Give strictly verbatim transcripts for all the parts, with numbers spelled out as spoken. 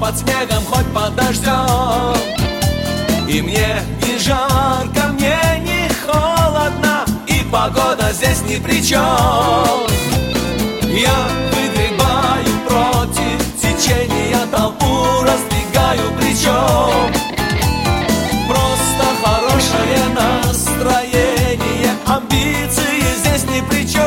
под снегом, хоть под дождем. И мне не жарко, мне не холодно, и погода здесь ни при чем. Я выгребаю против течения, толпу раздвигаю плечом. Просто хорошее настроение, амбиции здесь ни при чем.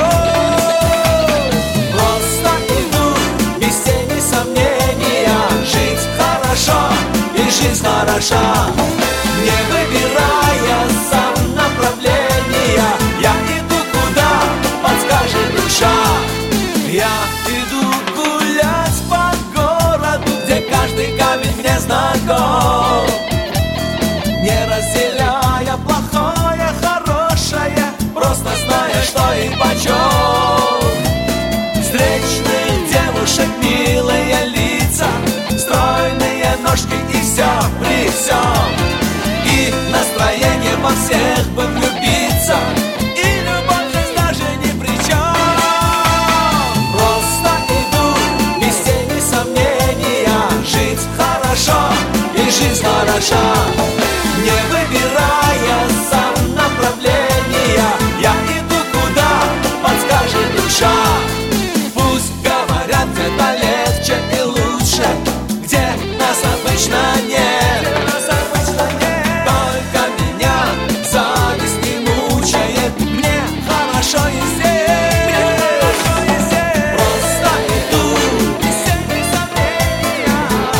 Просто иду без тени сомнения, жить хорошо и жизнь хороша. Не выбирая сам направления, я иду куда подскажет душа. Я иду гулять по городу, где каждый камень мне знаком, не разделяя плохое, хорошее, просто зная, что и почем. Встречных девушек, милые лица, стройные ножки и все при всем. И настроение во всех бы влюбиться, и любовь здесь даже ни при чем. Просто иду без тени сомнения, жить хорошо и жизнь хороша. Не выбирая сам направления, я иду куда подскажет душа. Пусть говорят, это легче и лучше, где нас обычно нет. Только меня зависть не мучает, мне хорошо и здесь. Просто иду без тени сомнения.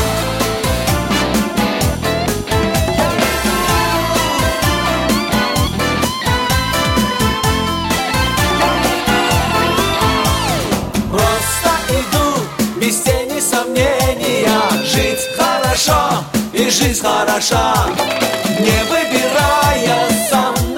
Просто иду без тени сомнения, жить хорошо и жизнь хороша. Не выбирая сам